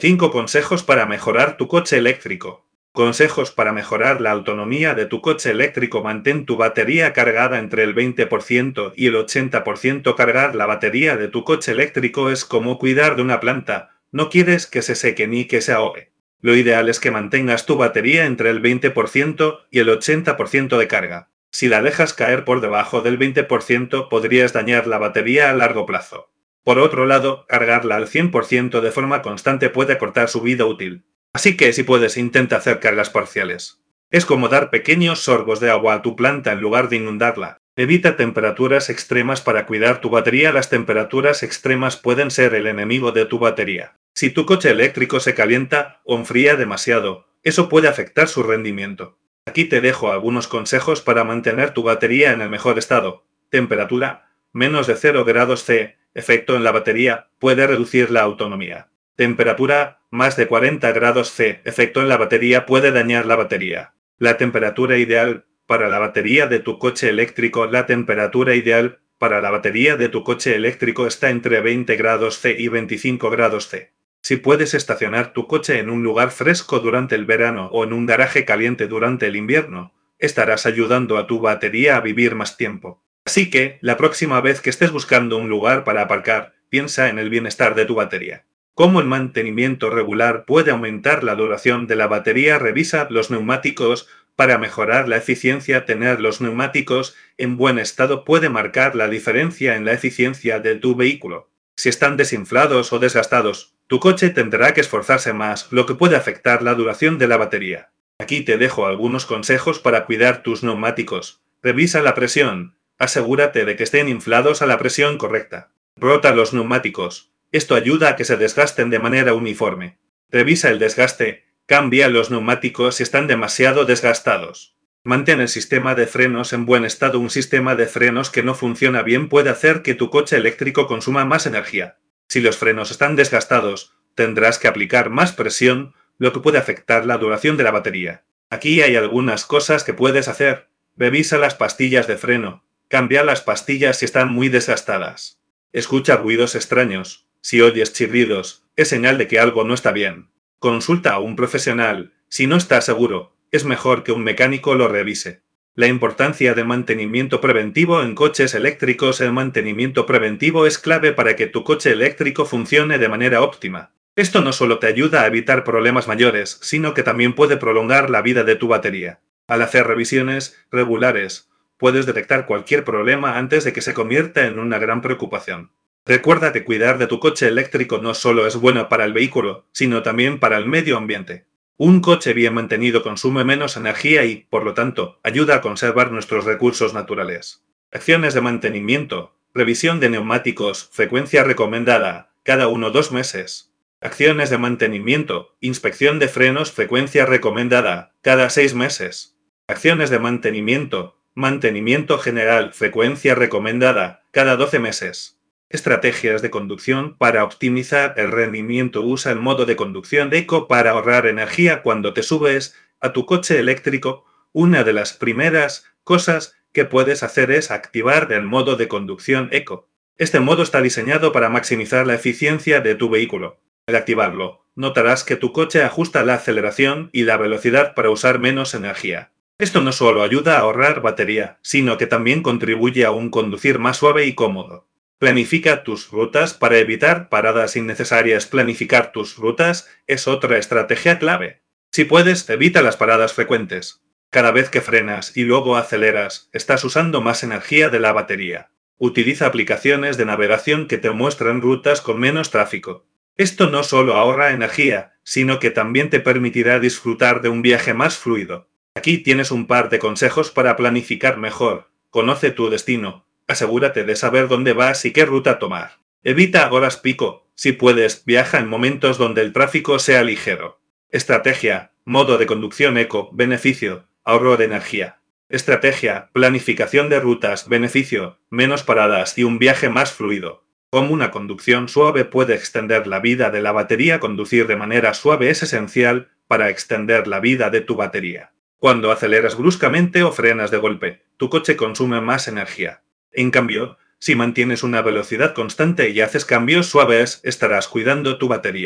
5 consejos para mejorar tu coche eléctrico. Consejos para mejorar la autonomía de tu coche eléctrico. Mantén tu batería cargada entre el 20% y el 80%. Cargar la batería de tu coche eléctrico es como cuidar de una planta. No quieres que se seque ni que se ahogue. Lo ideal es que mantengas tu batería entre el 20% y el 80% de carga. Si la dejas caer por debajo del 20%, podrías dañar la batería a largo plazo. Por otro lado, cargarla al 100% de forma constante puede cortar su vida útil. Así que, si puedes, intenta hacer cargas parciales. Es como dar pequeños sorbos de agua a tu planta en lugar de inundarla. Evita temperaturas extremas para cuidar tu batería. Las temperaturas extremas pueden ser el enemigo de tu batería. Si tu coche eléctrico se calienta o enfría demasiado, eso puede afectar su rendimiento. Aquí te dejo algunos consejos para mantener tu batería en el mejor estado. Temperatura: menos de 0 grados C. Efecto en la batería: puede reducir la autonomía. Temperatura: más de 40 grados C. Efecto en la batería: puede dañar la batería. La temperatura ideal para la batería de tu coche eléctrico. La temperatura ideal para la batería de tu coche eléctrico está entre 20 grados C y 25 grados C. Si puedes estacionar tu coche en un lugar fresco durante el verano o en un garaje caliente durante el invierno, estarás ayudando a tu batería a vivir más tiempo. Así que, la próxima vez que estés buscando un lugar para aparcar, piensa en el bienestar de tu batería. ¿Cómo el mantenimiento regular puede aumentar la duración de la batería? Revisa los neumáticos para mejorar la eficiencia. Tener los neumáticos en buen estado puede marcar la diferencia en la eficiencia de tu vehículo. Si están desinflados o desgastados, tu coche tendrá que esforzarse más, lo que puede afectar la duración de la batería. Aquí te dejo algunos consejos para cuidar tus neumáticos. Revisa la presión. Asegúrate de que estén inflados a la presión correcta. Rota los neumáticos. Esto ayuda a que se desgasten de manera uniforme. Revisa el desgaste. Cambia los neumáticos si están demasiado desgastados. Mantén el sistema de frenos en buen estado. Un sistema de frenos que no funciona bien puede hacer que tu coche eléctrico consuma más energía. Si los frenos están desgastados, tendrás que aplicar más presión, lo que puede afectar la duración de la batería. Aquí hay algunas cosas que puedes hacer. Revisa las pastillas de freno. Cambia las pastillas si están muy desgastadas. Escucha ruidos extraños. Si oyes chirridos, es señal de que algo no está bien. Consulta a un profesional. Si no estás seguro, es mejor que un mecánico lo revise. La importancia de mantenimiento preventivo en coches eléctricos. El mantenimiento preventivo es clave para que tu coche eléctrico funcione de manera óptima. Esto no solo te ayuda a evitar problemas mayores, sino que también puede prolongar la vida de tu batería. Al hacer revisiones regulares, puedes detectar cualquier problema antes de que se convierta en una gran preocupación. Recuerda que cuidar de tu coche eléctrico no solo es bueno para el vehículo, sino también para el medio ambiente. Un coche bien mantenido consume menos energía y, por lo tanto, ayuda a conservar nuestros recursos naturales. Acciones de mantenimiento. Revisión de neumáticos. Frecuencia recomendada: cada 1 o 2 meses. Acciones de mantenimiento. Inspección de frenos. Frecuencia recomendada: cada 6 meses. Acciones de mantenimiento. Mantenimiento general. Frecuencia recomendada: cada 12 meses. Estrategias de conducción para optimizar el rendimiento. Usa el modo de conducción eco para ahorrar energía cuando te subes a tu coche eléctrico. Una de las primeras cosas que puedes hacer es activar el modo de conducción eco. Este modo está diseñado para maximizar la eficiencia de tu vehículo. Al activarlo, notarás que tu coche ajusta la aceleración y la velocidad para usar menos energía. Esto no solo ayuda a ahorrar batería, sino que también contribuye a un conducir más suave y cómodo. Planifica tus rutas para evitar paradas innecesarias. Planificar tus rutas es otra estrategia clave. Si puedes, evita las paradas frecuentes. Cada vez que frenas y luego aceleras, estás usando más energía de la batería. Utiliza aplicaciones de navegación que te muestran rutas con menos tráfico. Esto no solo ahorra energía, sino que también te permitirá disfrutar de un viaje más fluido. Aquí tienes un par de consejos para planificar mejor. Conoce tu destino. Asegúrate de saber dónde vas y qué ruta tomar. Evita horas pico. Si puedes, viaja en momentos donde el tráfico sea ligero. Estrategia: modo de conducción eco. Beneficio: ahorro de energía. Estrategia: planificación de rutas. Beneficio: menos paradas y un viaje más fluido. Como una conducción suave puede extender la vida de la batería. Conducir de manera suave es esencial para extender la vida de tu batería. Cuando aceleras bruscamente o frenas de golpe, tu coche consume más energía. En cambio, si mantienes una velocidad constante y haces cambios suaves, estarás cuidando tu batería.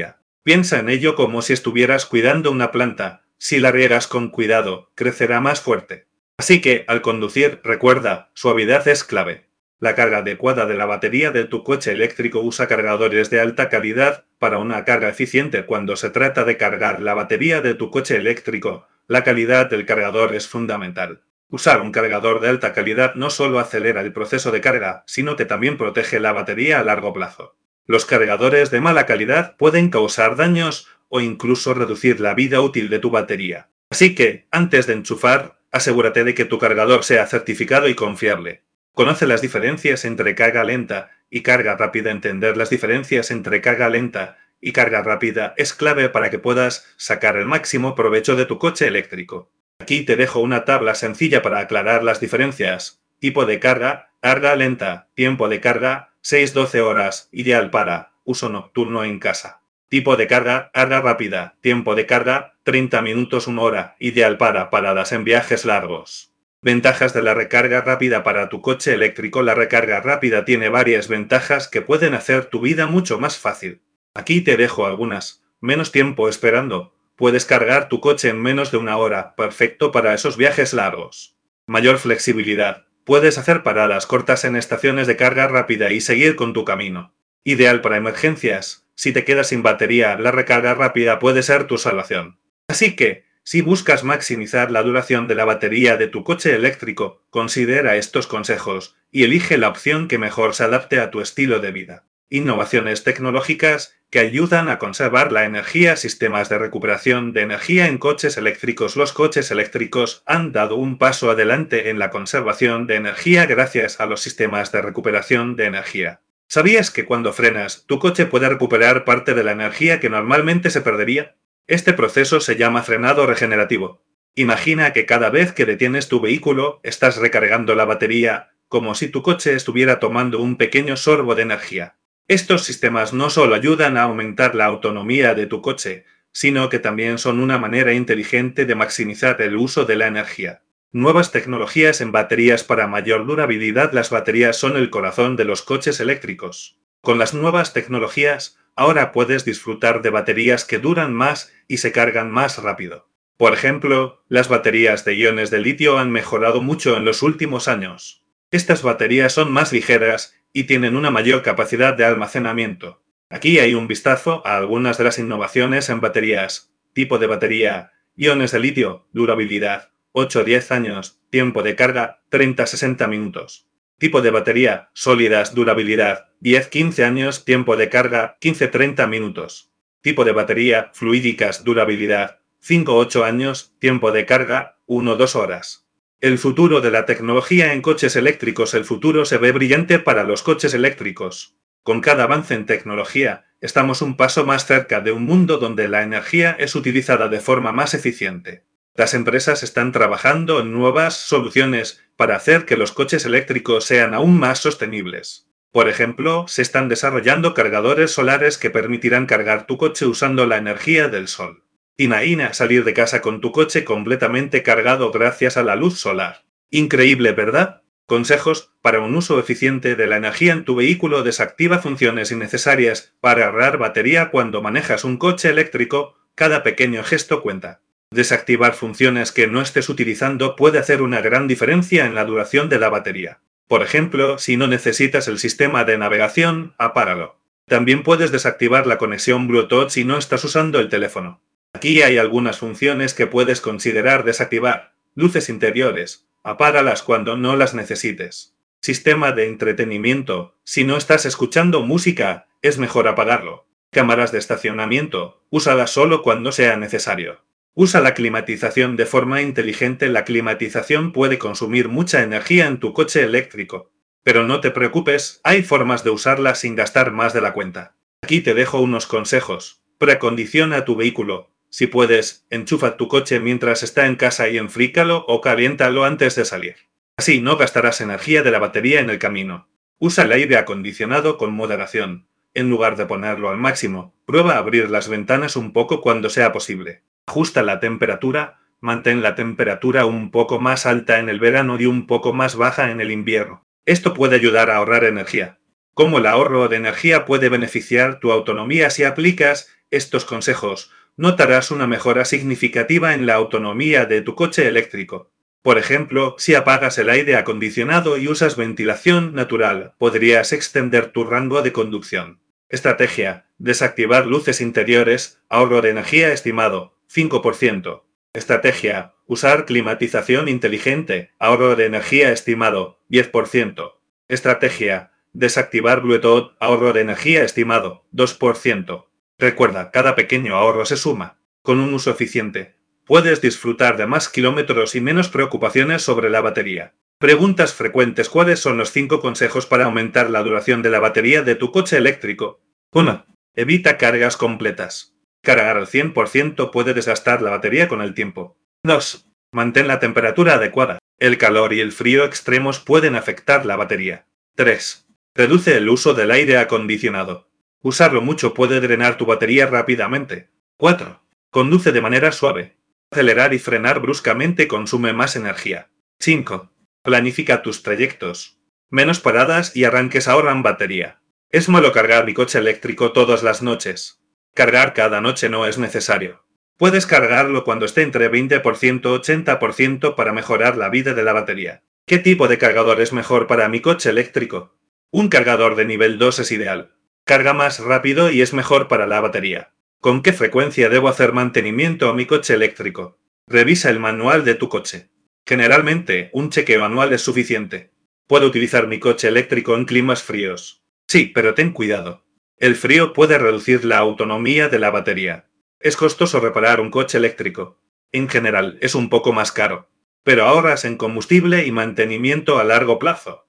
Piensa en ello como si estuvieras cuidando una planta. Si la riegas con cuidado, crecerá más fuerte. Así que, al conducir, recuerda, suavidad es clave. La carga adecuada de la batería de tu coche eléctrico usa cargadores de alta calidad para una carga eficiente. Cuando se trata de cargar la batería de tu coche eléctrico, la calidad del cargador es fundamental. Usar un cargador de alta calidad no solo acelera el proceso de carga, sino que también protege la batería a largo plazo. Los cargadores de mala calidad pueden causar daños o incluso reducir la vida útil de tu batería. Así que, antes de enchufar, asegúrate de que tu cargador sea certificado y confiable. Conoce las diferencias entre carga lenta y carga rápida. Entender las diferencias entre carga lenta y carga rápida es clave para que puedas sacar el máximo provecho de tu coche eléctrico. Aquí te dejo una tabla sencilla para aclarar las diferencias. Tipo de carga, carga lenta, tiempo de carga, 6-12 horas, ideal para uso nocturno en casa. Tipo de carga, carga rápida, tiempo de carga, 30 minutos 1 hora, ideal para paradas en viajes largos. Ventajas de la recarga rápida para tu coche eléctrico. La recarga rápida tiene varias ventajas que pueden hacer tu vida mucho más fácil. Aquí te dejo algunas. Menos tiempo esperando. Puedes cargar tu coche en menos de 1 hora, perfecto para esos viajes largos. Mayor flexibilidad. Puedes hacer paradas cortas en estaciones de carga rápida y seguir con tu camino. Ideal para emergencias. Si te quedas sin batería, la recarga rápida puede ser tu salvación. Así que, si buscas maximizar la duración de la batería de tu coche eléctrico, considera estos consejos y elige la opción que mejor se adapte a tu estilo de vida. Innovaciones tecnológicas que ayudan a conservar la energía. Sistemas de recuperación de energía en coches eléctricos. Los coches eléctricos han dado un paso adelante en la conservación de energía gracias a los sistemas de recuperación de energía. ¿Sabías que cuando frenas, tu coche puede recuperar parte de la energía que normalmente se perdería? Este proceso se llama frenado regenerativo. Imagina que cada vez que detienes tu vehículo, estás recargando la batería, como si tu coche estuviera tomando un pequeño sorbo de energía. Estos sistemas no solo ayudan a aumentar la autonomía de tu coche, sino que también son una manera inteligente de maximizar el uso de la energía. Nuevas tecnologías en baterías para mayor durabilidad. Las baterías son el corazón de los coches eléctricos. Con las nuevas tecnologías, ahora puedes disfrutar de baterías que duran más y se cargan más rápido. Por ejemplo, las baterías de iones de litio han mejorado mucho en los últimos años. Estas baterías son más ligeras y tienen una mayor capacidad de almacenamiento. Aquí hay un vistazo a algunas de las innovaciones en baterías. Tipo de batería: iones de litio, durabilidad 8-10 años, tiempo de carga 30-60 minutos. Tipo de batería: sólidas, durabilidad 10-15 años, tiempo de carga 15-30 minutos. Tipo de batería: fluídicas, durabilidad 5-8 años, tiempo de carga 1-2 horas. El futuro de la tecnología en coches eléctricos. El futuro se ve brillante para los coches eléctricos. Con cada avance en tecnología, estamos un paso más cerca de un mundo donde la energía es utilizada de forma más eficiente. Las empresas están trabajando en nuevas soluciones para hacer que los coches eléctricos sean aún más sostenibles. Por ejemplo, se están desarrollando cargadores solares que permitirán cargar tu coche usando la energía del sol. Imagina salir de casa con tu coche completamente cargado gracias a la luz solar. Increíble, ¿verdad? Consejos para un uso eficiente de la energía en tu vehículo. Desactiva funciones innecesarias para ahorrar batería. Cuando manejas un coche eléctrico, cada pequeño gesto cuenta. Desactivar funciones que no estés utilizando puede hacer una gran diferencia en la duración de la batería. Por ejemplo, si no necesitas el sistema de navegación, apágalo. También puedes desactivar la conexión Bluetooth si no estás usando el teléfono. Aquí hay algunas funciones que puedes considerar desactivar. Luces interiores: apágalas cuando no las necesites. Sistema de entretenimiento: si no estás escuchando música, es mejor apagarlo. Cámaras de estacionamiento: úsalas solo cuando sea necesario. Usa la climatización de forma inteligente. La climatización puede consumir mucha energía en tu coche eléctrico. Pero no te preocupes, hay formas de usarla sin gastar más de la cuenta. Aquí te dejo unos consejos. Preacondiciona tu vehículo. Si puedes, enchufa tu coche mientras está en casa y enfrícalo o caliéntalo antes de salir. Así no gastarás energía de la batería en el camino. Usa el aire acondicionado con moderación. En lugar de ponerlo al máximo, prueba a abrir las ventanas un poco cuando sea posible. Ajusta la temperatura, mantén la temperatura un poco más alta en el verano y un poco más baja en el invierno. Esto puede ayudar a ahorrar energía. ¿Cómo el ahorro de energía puede beneficiar tu autonomía? Si aplicas estos consejos, notarás una mejora significativa en la autonomía de tu coche eléctrico. Por ejemplo, si apagas el aire acondicionado y usas ventilación natural, podrías extender tu rango de conducción. Estrategia: desactivar luces interiores, ahorro de energía estimado, 5%. Estrategia: usar climatización inteligente, ahorro de energía estimado, 10%. Estrategia: desactivar Bluetooth, ahorro de energía estimado, 2%. Recuerda, cada pequeño ahorro se suma. Con un uso eficiente, puedes disfrutar de más kilómetros y menos preocupaciones sobre la batería. Preguntas frecuentes: ¿cuáles son los 5 consejos para aumentar la duración de la batería de tu coche eléctrico? 1. Evita cargas completas. Cargar al 100% puede desgastar la batería con el tiempo. 2. Mantén la temperatura adecuada. El calor y el frío extremos pueden afectar la batería. 3. Reduce el uso del aire acondicionado. Usarlo mucho puede drenar tu batería rápidamente. 4. Conduce de manera suave. Acelerar y frenar bruscamente consume más energía. 5. Planifica tus trayectos. Menos paradas y arranques ahorran batería. Es malo cargar mi coche eléctrico todas las noches. Cargar cada noche no es necesario. Puedes cargarlo cuando esté entre 20% y 80% para mejorar la vida de la batería. ¿Qué tipo de cargador es mejor para mi coche eléctrico? Un cargador de nivel 2 es ideal. Carga más rápido y es mejor para la batería. ¿Con qué frecuencia debo hacer mantenimiento a mi coche eléctrico? Revisa el manual de tu coche. Generalmente, un chequeo anual es suficiente. ¿Puedo utilizar mi coche eléctrico en climas fríos? Sí, pero ten cuidado. El frío puede reducir la autonomía de la batería. Es costoso reparar un coche eléctrico. En general, es un poco más caro, pero ahorras en combustible y mantenimiento a largo plazo.